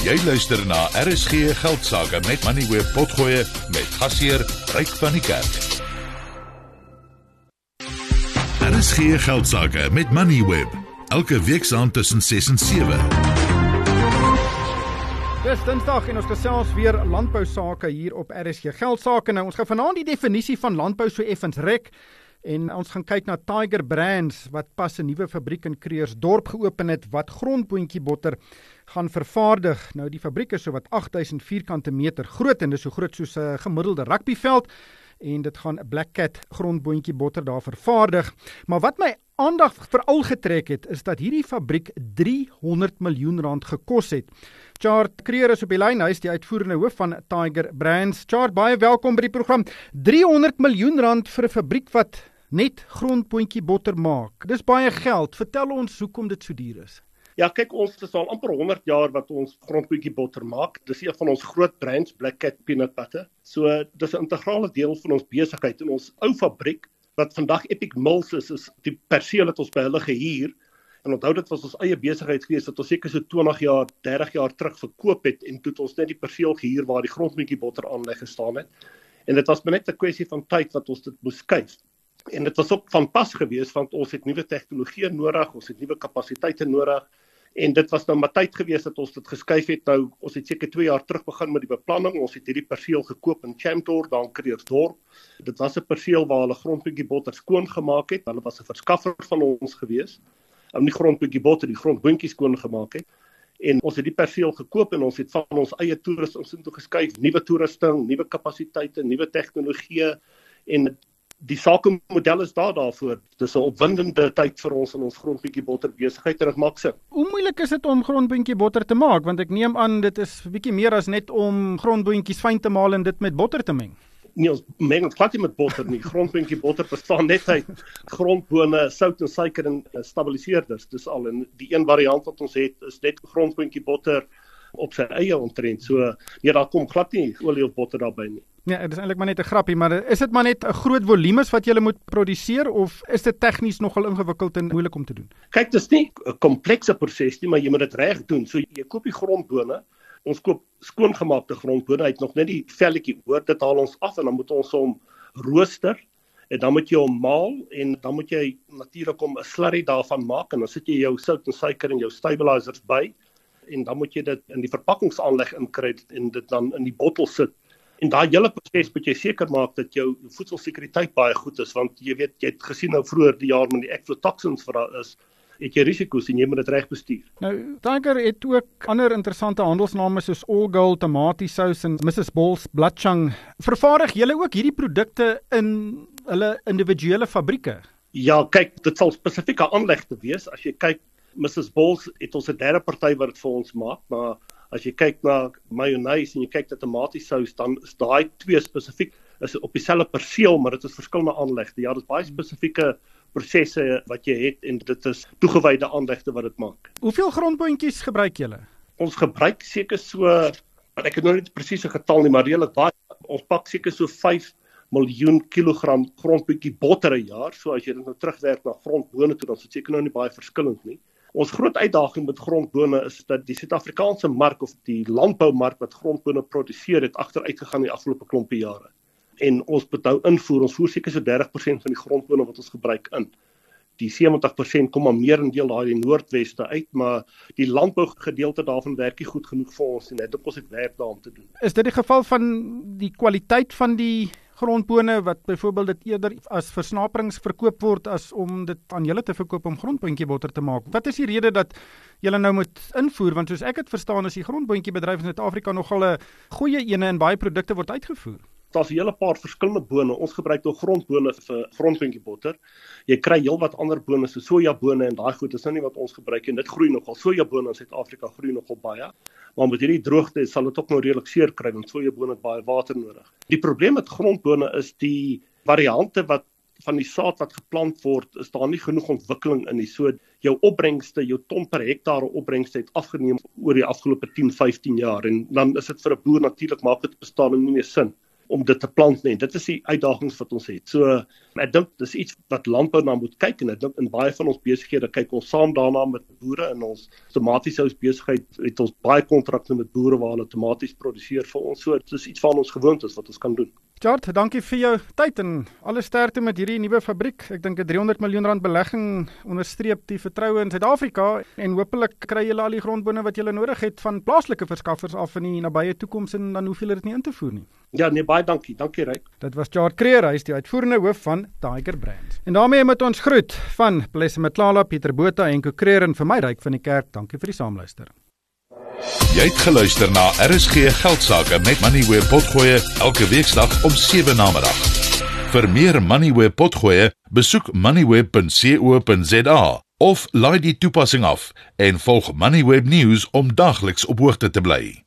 Jy luister na RSG Geldsaake met Moneyweb Potgoe met gasheer Ryk van die Kerk. RSG Geldsaake met Moneyweb. Elke weeksaand tussen 6 en 7. Dis Dinsdag en ons gesels weer landbousake hier op RSG Geldsaake. Nou, ons gaan vanaand die definisie van landbou so effens rek en ons gaan kyk na Tiger Brands wat pas 'n nuwe fabriek in Creersdorp geopen het wat grondboontjie botter gaan vervaardig. Nou, die fabriek is so wat 8000 vierkante meter groot en dis so groot soos 'n gemiddelde rugbyveld en dit gaan 'n Black Cat grondboontjie botter daar vervaardig. Maar wat my aandag veral getrek het, is dat hierdie fabriek 300 miljoen rand gekos het. Chart Creer is op die lyn, hy is die uitvoerende hoof van Tiger Brands. Chart, baie welkom by die program. 300 miljoen rand vir 'n fabriek wat net grondboontjie botter maak. Dis baie geld. Vertel ons hoekom dit so duur is. Ja, kyk, ons is al amper 100 jaar wat ons grondboontjie botter maak. Dis een van ons groot brands, Black Cat Peanut Butter. So, dis 'n integrale deel van ons besigheid. En ons ou fabriek, wat vandag Epic Mills is die perseel het ons by hulle gehuur. En onthou, dit was ons eie besigheid gewees wat ons seker so 20 jaar, 30 jaar terug verkoop het en toe het ons net die perseel gehuur waar die grondboontjie botter aanleg gestaan het. En dit was maar net 'n kwessie van tyd wat ons dit moes skuif. En dit was ook van pas gewees want ons het nuwe tegnologie nodig, ons het nuwe kapasiteite nodig. En dit was nou maar tyd gewees dat ons dit geskuif het. Nou, ons het seker 2 jaar terug begin met die beplanning. Ons het hierdie perseel gekoop in Champdorp, daar in Creersdorp. Dit was 'n perseel waar hulle grondboontjie botter skoon gemaak het. Hulle was 'n verskaffer van ons gewees. Nie grondboontjie botter, die grondboontjie skoon gemaak het. En ons het die perseel gekoop en ons het van ons eie toerusting toe geskuif, nuwe toerusting, nuwe kapasiteite, nuwe tegnologie en die sakemodel is daarvoor. Dis 'n opwindende tyd vir ons in ons grondboontjie botter besigheid en dit maak sin. Hoe moeilik is dit om grondboontjie botter te maak? Want ek neem aan dit is 'n bietjie meer as net om grondboontjies fyn te maal en dit met botter te meng. Nee, ons meng dit glad nie met botter nie. Grondboontjie botter bestaan net uit grondbone, sout en suiker en stabiliseerders. Dis al, en die een variant wat ons het is net grondboontjie botter op sy eie omtrent. So, nee, daar kom glad nie olie of botter daarbey nie. Ja, dit is eintlik maar net 'n grappie, maar is dit maar net 'n groot volumes wat jy moet produseer of is dit tegnies nogal ingewikkeld en moeilik om te doen? Kyk, dis nie 'n komplekse proses nie, maar jy moet dit reg doen. So jy koop die grondbone, ons koop skoongemaakte grondbone, hy het nog net die velletjie oor, dit haal ons af en dan moet ons hom rooster en dan moet jy hom maal en dan moet jy natuurlik 'n slurry daarvan maak en dan sit jy jou sout en suiker en jou stabilizers by en dan moet jy dit in die verpakkingsaanleg inkry en dit dan in die bottel sit. En daai hele proses moet jy seker maak dat jou voedselsekuriteit baie goed is, want jy weet, jy het gesien nou vroeër die jaar met die aflatoxins wat daar is, het jy risiko's en jy moet dit reg bestuur. Nou, Tiger het ook ander interessante handelsname soos All Gold, tomatiesous en Mrs. Balls Bloodchung. Vervaardig julle ook hierdie produkte in hulle individuele fabrieke? Ja, kyk, dit sal spesifieke aanlegte wees. As jy kyk, Mrs. Balls het ons 'n derde party wat dit vir ons maak, maar as jy kyk na mayonnaise en jy kyk na tomatiesous, dan is daai twee spesifiek is op dieselfde perseel, maar dit is verskillende aanlegte. Ja, dit is baie spesifieke prosesse wat jy het en dit is toegewyde aanlegte wat dit maak. Hoeveel grondboontjies gebruik julle? Ons gebruik seker so, ek het nou nie die presiese getal nie, maar redelik baie. Ons pak seker so 5 miljoen kilogram grondboontjie botter 'n jaar. So as jy dit nou terugwerk na grondbone toe, dan is dit seker nou nie baie verskillend nie. Ons groot uitdaging met grondbone is dat die Suid-Afrikaanse mark of die landboumark wat grondbone produseer het agteruit gegaan die afgelope klompie jare. En ons moet nou invoer, ons voer seker so 30% van die grondbone wat ons gebruik in. Die 70% kom maar meerendeel daar in die noordweste uit, maar die landbougedeelte daarvan werk nie goed genoeg vir ons en dit ons het werk daar om te doen. Is dit die geval van die kwaliteit van die grondbone wat byvoorbeeld dit eerder as versnaperings verkoop word as om dit aan julle te verkoop om grondboontjie botter te maak? Wat is die rede dat julle nou moet invoer? Want soos ek het verstaan is die grondboontjie bedryf in Suid-Afrika nogal 'n goeie ene en baie produkte word uitgevoer. Daar's 'n hele paar verskillende bone. Ons gebruik nou grondbone vir grondboontjie botter. Jy kry heelwat ander bone so sojabone en daai goed is nou nie wat ons gebruik en dit groei nogal. Sojabone in Suid-Afrika groei nogal baie. Maar met hierdie droogte sal dit ook nou redelik seer kry want sojabone het baie water nodig. Die probleem met grondbone is die variante wat van die saad wat geplant word, is daar nie genoeg ontwikkeling in nie. So jou opbrengste, jou ton per hektaar opbrengste het afgeneem oor die afgelope 10-15 jaar en dan is dit vir 'n boer natuurlik maak dit bestaan nie meer sin. om dit te plant nie. Dit is die uitdagings wat ons het. So ek dink dis iets wat landbou na moet kyk en ek dink in baie van ons besighede kyk ons saam daarna met boere in ons tomatiesous besigheid het ons baie kontrakte met boere waar hulle tomaties produseer vir ons. So dit is iets van ons gewoontes wat ons kan doen. Jart, dankie vir jou tyd en alle sterkte met hierdie nuwe fabriek. Ek dink 'n R300 miljoen belegging onderstreep die vertroue in Suid-Afrika en hopelik kry julle al die grondbone wat julle nodig het van plaaslike verskaffers af in die nabye toekoms en dan hoef julle dit nie in te voer nie. Ja, nee, baie dankie. Dankie Ryk. Dit was Jart Kreer, hy is die uitvoerende hoof van Tiger Brands. En daarmee moet ons groet van Blesse Matlala, Pieter Botha en Kreer en vir my Ryk van die Kerk. Dankie vir die saamluister. Jy het geluister na RSG Geldsaake met Moneyweb Potgoe elke weeksdag om 7 namiddag. Vir meer Moneyweb Potgoe, besoek moneyweb.co.za of laai die toepassing af en volg Moneyweb News om dagliks op hoogte te bly.